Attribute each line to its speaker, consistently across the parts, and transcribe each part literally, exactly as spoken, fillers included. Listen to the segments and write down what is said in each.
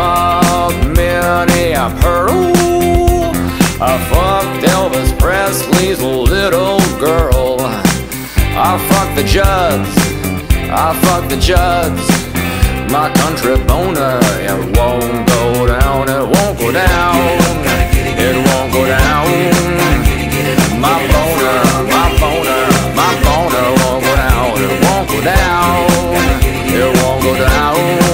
Speaker 1: fucked Minnie Pearl. I fucked Elvis Presley's little girl. I fucked the Judds, I fucked the Judds. My country boner, it won't go down, it won't go down, it won't go down. My boner, my boner, my boner won't go down, it won't go down, it won't go down.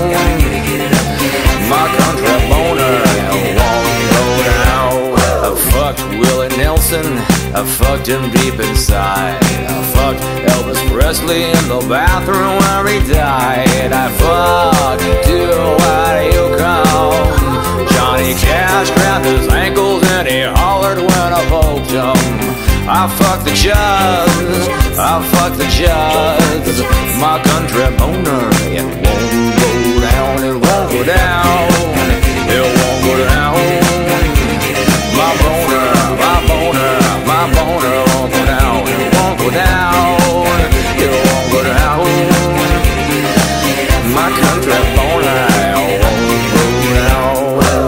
Speaker 1: My country boner, it won't go down. I fucked Willie Nelson, I fucked him deep inside. I fucked Elvis Presley in the bathroom where he died. I fucked to what you call Johnny Cash, grabbed his ankles and he hollered when I poked him. I fucked the Judds, I fucked the Judds. My country boner, it won't go down, it won't go down, it won't go down. My boner, my boner, my boner won't go down, it won't go down, it won't go down. My country boner, it won't go down.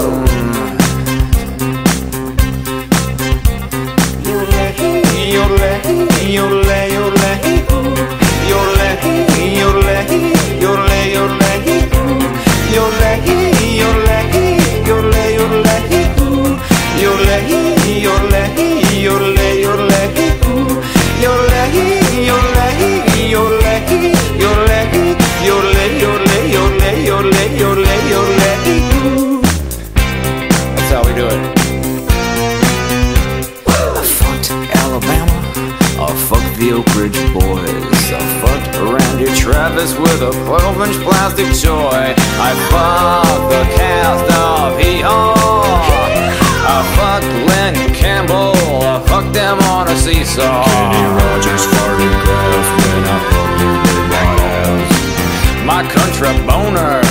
Speaker 1: Yodelay, yodelay, yodelay, yodelay, yodelay, yodelay, yodelay, yodelay, yodelay, yodelay, yodelay. Yodelay, yodelay, yodelay, yodelay, yodelay, yodelay, yodelay, yodelay, yodelay, yodelay, yodelay, yodelay, yodelay. That's how we do it. I fucked Alabama, I fucked the Oak Ridge Boys, I fucked Randy Travis with a twelve inch plastic toy. I fucked the cast of Hee-Haw. I fucked Len Campbell, I fucked them on a seesaw. Kenny Rogers farted breath when I fucked my ass. My country boner,